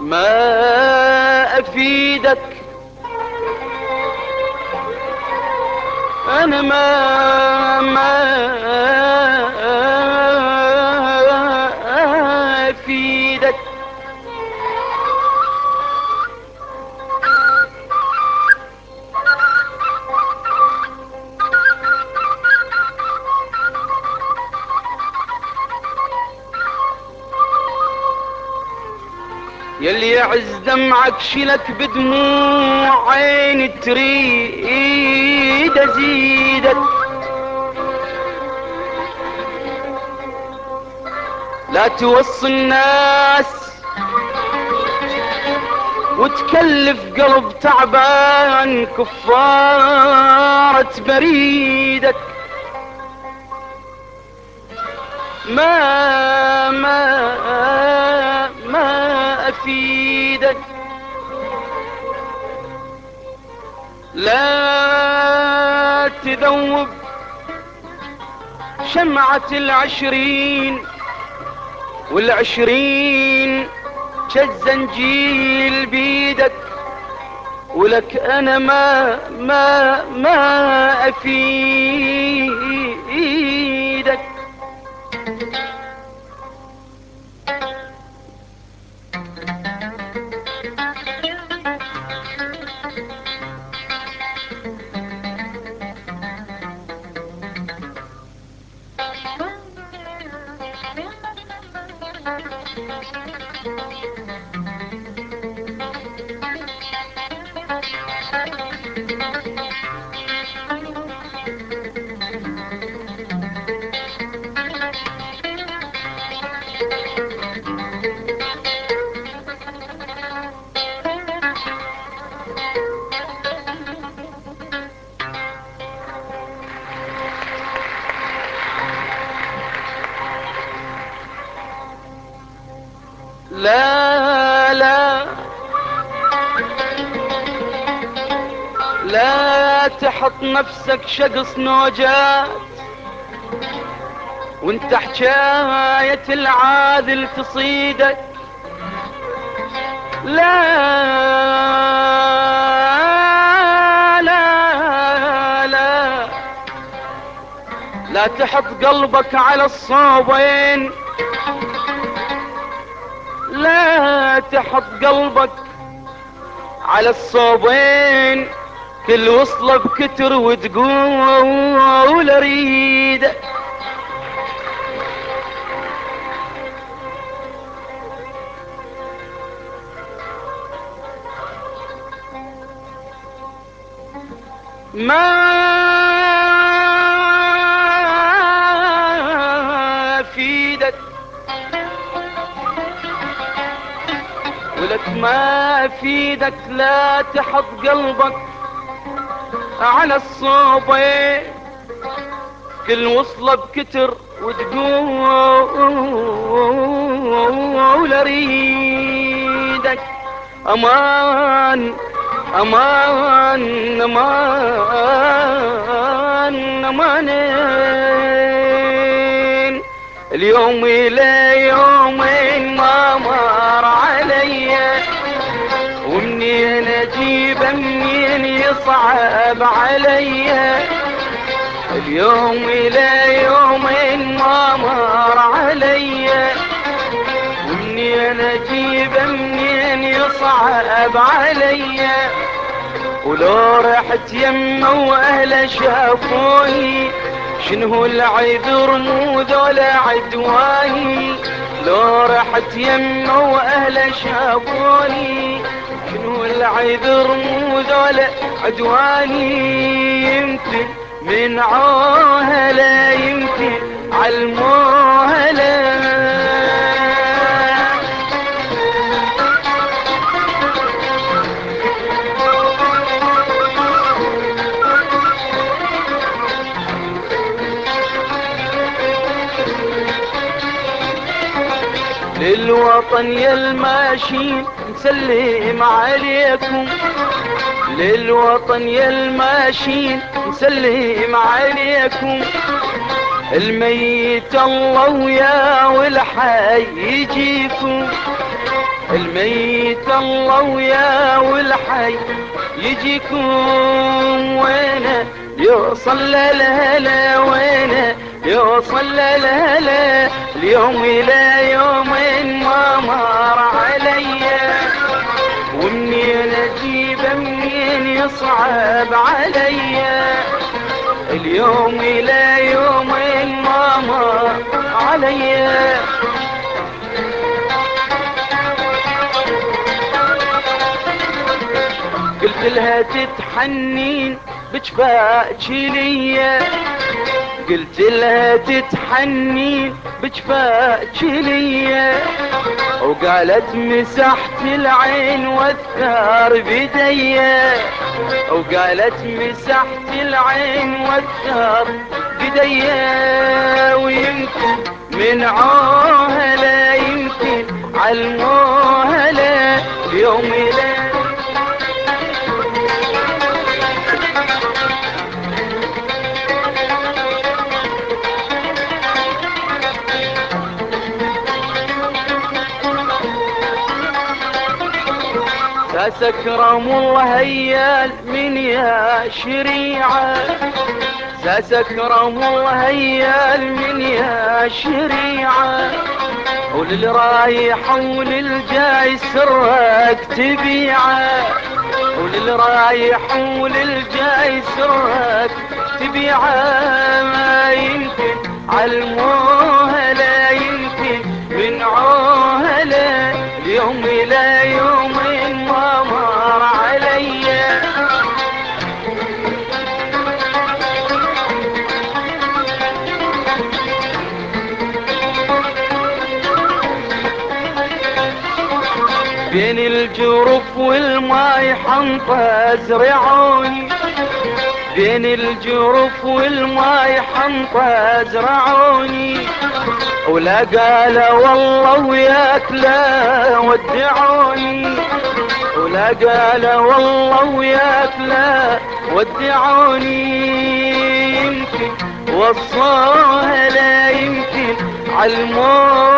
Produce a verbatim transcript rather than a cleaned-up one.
ما افيدك انا ما ما افيدك يلي يعز دمعك شلك بدموع عين تريد ازيدك لا توصي الناس وتكلف قلب تعبان كفارة بريدك ما ما ما افيدك لا تذوب شمعة العشرين والعشرين كالزنجيل بيدك ولك انا ما ما ما افيدك لا لا لا تحط نفسك شقص نوجات وانت حكاية العادل تصيدك لا لا لا لا تحط قلبك على الصوبين لا تحط قلبك على الصوبين كل وصله بكتر وتقول اريد ما افيدك ولك ما افيدك لا تحط قلبك على الصوبين كل وصله بكتر وتقول اريدك امان امان امان امانين اليوم الى يومين ما مر علي ومنين اجيب منين يصعب علي اليوم الى يومين ما مر علي ومنين اجيب منين يصعب علي ولو رحت يمه واهله شافوني شنو العذر مو ذولا عدواني لو رحت يمه واهله شافوني شنو العذر مو ذولا عدواني يمكن من عوهله يمكن عالموهله للوطن يا الماشين نسلم عليكم للوطن يا الماشين نسلم عليكم الميت الله ويا والحي يجيكم، الميت الله ويا والحي يجيكم، وينه يوصل للهلا، وينه يوصل للهلا، اليوم الى يوم ما مر عليا، ومنين اجيبه منين يصعب عليا، اليوم الى يوم ما مر عليا. قلت لها تتحنين بجفاك ليا، قلت لها تتحنين بجفاك ليا، وقالت مسحت العين والثار بديا، وقالت مسحت العين والثار بديا، ويمكن من عوها لا يمكن علموها لا اليوم لا. ساس-اكرم الله هيال من يا شريعة، ساس-اكرم الله هيال من يا شريعة، وللرايح وللجاي سرك تبيعه، وللرايح وللجاي سرك تبيعه، ما يمكن علموها لا يمكن منعوها لا اليوم الى يوم ما مر عليا. بين الجرف والماي حنطة زرعوني، بين الجرف والماي حنطة زرعوني، ولا قال والله وياك لا ودعوني، ولا قال والله وياك لا ودعوني، يمكن وصوها لا يمكن علموها